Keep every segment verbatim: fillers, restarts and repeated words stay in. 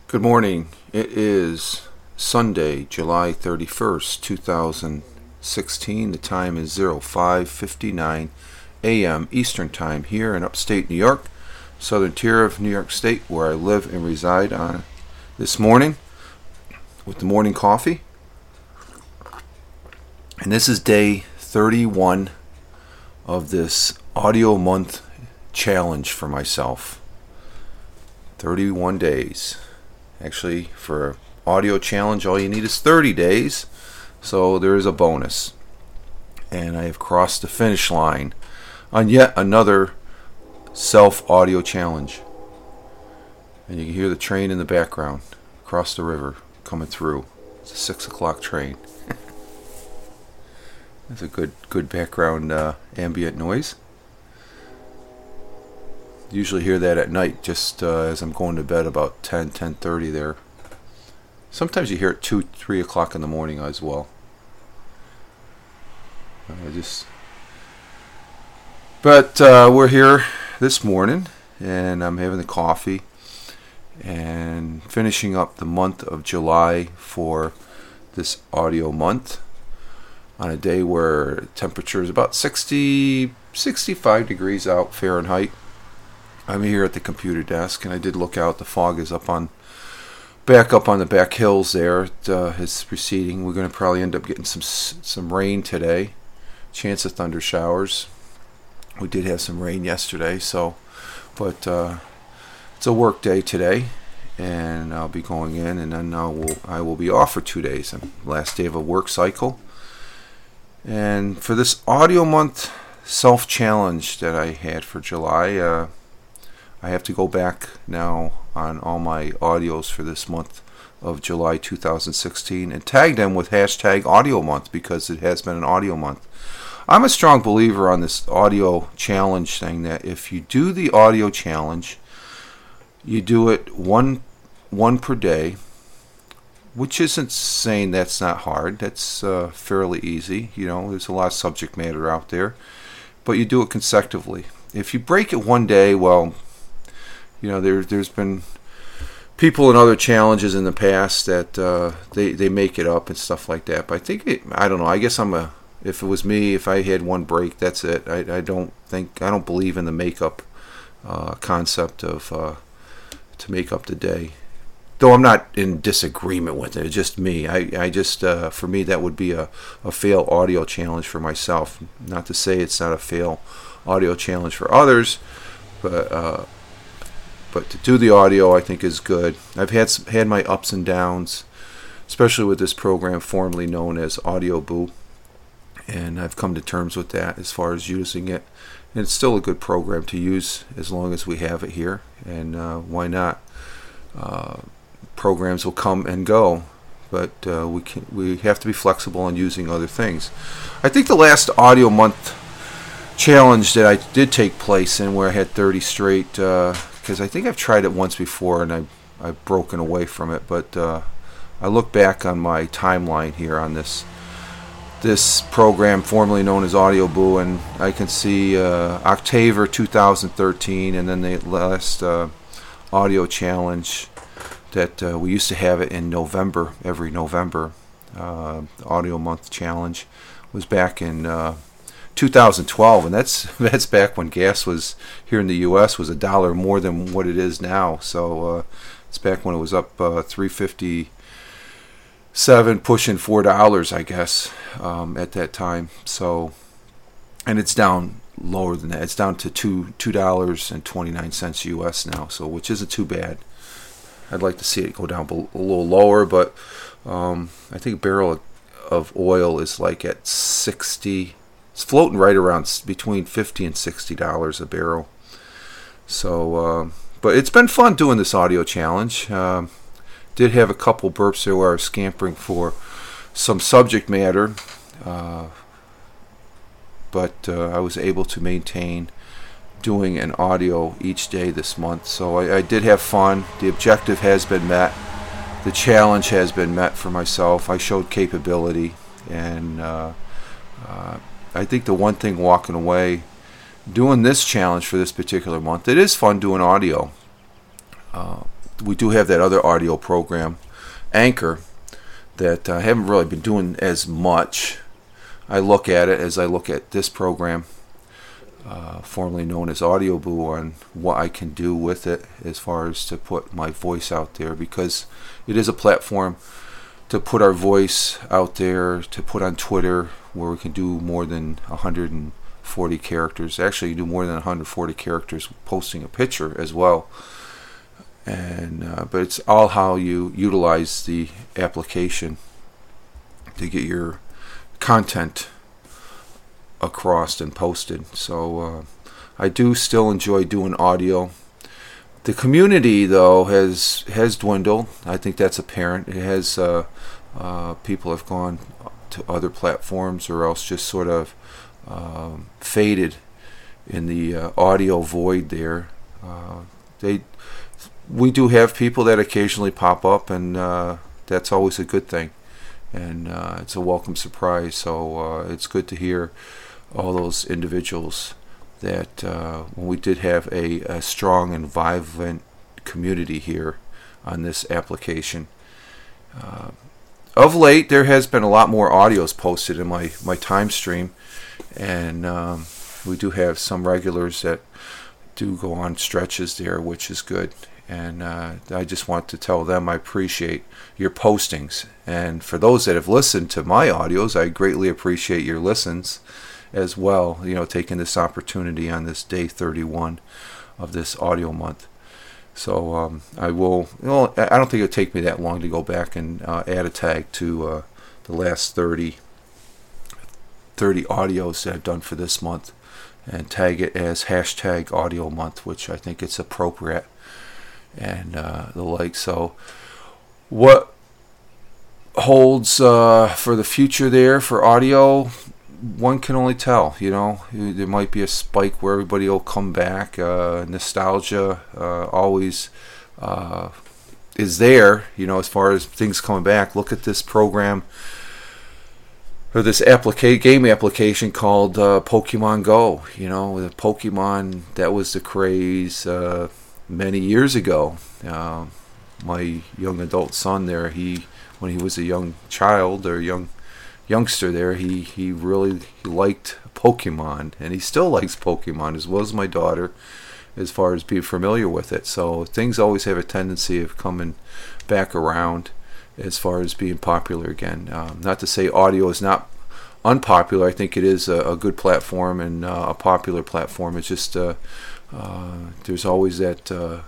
Good morning. It is Sunday, July thirty-first, two thousand sixteen. The time is oh five fifty-nine a.m. Eastern Time here in upstate New York, southern tier of New York State, where I live and reside on this morning with the morning coffee. And this is day thirty-one of this audio month challenge for myself. thirty-one days. Actually, for audio challenge, all you need is thirty days, so there is a bonus. And I have crossed the finish line on yet another self-audio challenge. And you can hear the train in the background across the river coming through. It's a six o'clock train. That's a good, good background uh, ambient noise. Usually hear that at night, just uh, as I'm going to bed, about ten, ten thirty there. Sometimes you hear it two, three o'clock in the morning as well. I just, but uh, we're here this morning, and I'm having the coffee and finishing up the month of July for this audio month on a day where temperature is about sixty, sixty-five degrees out Fahrenheit. I'm here at the computer desk, and I did look out. The fog is up on, back up on the back hills there. It, uh, it's receding. We're going to probably end up getting some some rain today. Chance of thunder showers. We did have some rain yesterday, so, but uh, it's a work day today, and I'll be going in, and then I will I will be off for two days. Last day of a work cycle. And for this audio month self challenge that I had for July. Uh, I have to go back now on all my audios for this month of July two thousand sixteen and tag them with hashtag audio month, because it has been an audio month. I'm a strong believer on this audio challenge thing, that if you do the audio challenge, you do it one one per day, which isn't saying that's not hard. That's uh, fairly easy. You know, there's a lot of subject matter out there, but you do it consecutively. If you break it one day, well, you know, there, there's been people in other challenges in the past that uh, they, they make it up and stuff like that. But I think, it, I don't know, I guess I'm a, if it was me, if I had one break, that's it. I, I don't think, I don't believe in the makeup uh, concept of uh, to make up the day. Though I'm not in disagreement with it, it's just me. I, I just, uh, for me, that would be a, a fail audio challenge for myself. Not to say it's not a fail audio challenge for others, but uh, But to do the audio, I think, is good. I've had some, had my ups and downs, especially with this program formerly known as AudioBoo, and I've come to terms with that as far as using it. And it's still a good program to use as long as we have it here, and uh, why not? Uh, programs will come and go, but uh, we can, we have to be flexible in using other things. I think the last audio month challenge that I did take place in, where I had thirty straight. Uh, Because I think I've tried it once before and I've, I've broken away from it. But uh, I look back on my timeline here on this this program formerly known as AudioBoo, and I can see uh, October two thousand thirteen, and then the last uh, audio challenge that uh, we used to have it in November, every November. Uh, the audio month challenge was back in Uh, two thousand twelve, and that's that's back when gas was here in the U S was a dollar more than what it is now. So uh, it's back when it was up uh, three fifty-seven, pushing four dollars, I guess, um, at that time. So, and it's down lower than that. It's down to two two dollars and twenty nine cents U S now. So, which isn't too bad. I'd like to see it go down a little lower, but um, I think a barrel of oil is like at sixty. It's floating right around between fifty and sixty dollars a barrel. So, uh, but it's been fun doing this audio challenge. Uh, did have a couple burps there where I was scampering for some subject matter, uh, but uh, I was able to maintain doing an audio each day this month. So I, I did have fun. The objective has been met. The challenge has been met for myself. I showed capability, and uh, uh, I think the one thing walking away doing this challenge for this particular month, it is fun doing audio. Uh, we do have that other audio program, Anchor, that I haven't really been doing as much. I look at it as I look at this program, uh, formerly known as AudioBoo, on what I can do with it as far as to put my voice out there, because it is a platform to put our voice out there, to put on Twitter, where we can do more than one hundred forty characters. Actually, you do more than one hundred forty characters posting a picture as well. And uh, but it's all how you utilize the application to get your content across and posted. So uh, I do still enjoy doing audio. The community, though, has has dwindled. I think that's apparent. It has uh, uh, people have gone to other platforms, or else just sort of um, faded in the uh, audio void there. Uh, they we do have people that occasionally pop up, and uh, that's always a good thing, and uh, it's a welcome surprise. So uh, it's good to hear all those individuals that uh, when we did have a, a strong and vibrant community here on this application. Uh, of late, there has been a lot more audios posted in my, my time stream, and um, we do have some regulars that do go on stretches there, which is good. And uh, I just want to tell them I appreciate your postings. And for those that have listened to my audios, I greatly appreciate your listens as well, you know, taking this opportunity on this day thirty-one of this audio month. So um, I will, you know, I don't think it'll take me that long to go back and uh, add a tag to uh, the last thirty, thirty audios that I've done for this month, and tag it as hashtag audio month, which I think it's appropriate, and uh, the like. So what holds uh, for the future there for audio, one can only tell. You know, there might be a spike where everybody will come back. Uh, nostalgia uh, always uh, is there, you know, as far as things coming back. Look at this program, or this applica- game application called uh, Pokemon Go. You know, the Pokemon, that was the craze uh, many years ago. Uh, my young adult son there, he when he was a young child or young youngster there, he, he really he liked Pokemon, and he still likes Pokemon, as well as my daughter, as far as being familiar with it. So things always have a tendency of coming back around as far as being popular again. Um, not to say audio is not unpopular. I think it is a, a good platform and uh, a popular platform. It's just uh, uh, there's always that uh,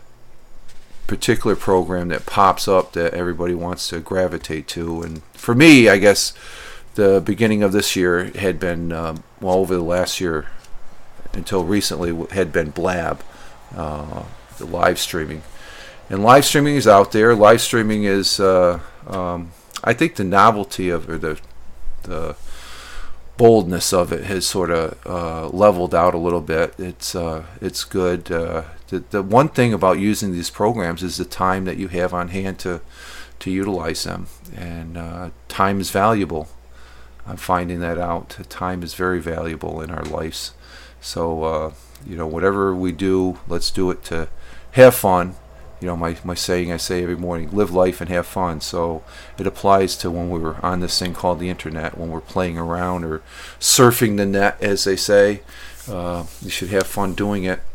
particular program that pops up that everybody wants to gravitate to. And for me, I guess the beginning of this year had been, um, well, over the last year until recently, had been Blab, uh, the live streaming. And live streaming is out there. Live streaming is, uh, um, I think the novelty of, or the, the boldness of it has sort of uh, leveled out a little bit. It's uh, it's good. Uh, the the one thing about using these programs is the time that you have on hand to to utilize them, and uh, time is valuable. I'm finding that out. Time is very valuable in our lives. So uh, you know, whatever we do, let's do it to have fun. You know, my, my saying I say every morning, live life and have fun. So it applies to when we're on this thing called the internet, when we're playing around or surfing the net, as they say. Uh, you should have fun doing it,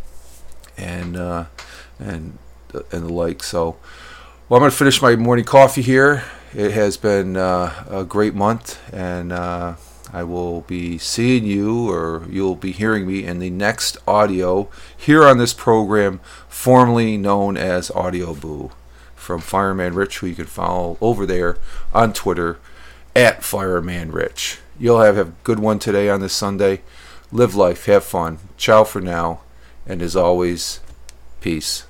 and uh, and and the like. So, well, I'm going to finish my morning coffee here. It has been uh, a great month, and uh, I will be seeing you, or you'll be hearing me in the next audio here on this program, formerly known as AudioBoo, from Fireman Rich, who you can follow over there on Twitter at Fireman Rich. You'll have a good one today on this Sunday. Live life, have fun. Ciao for now, and as always, peace.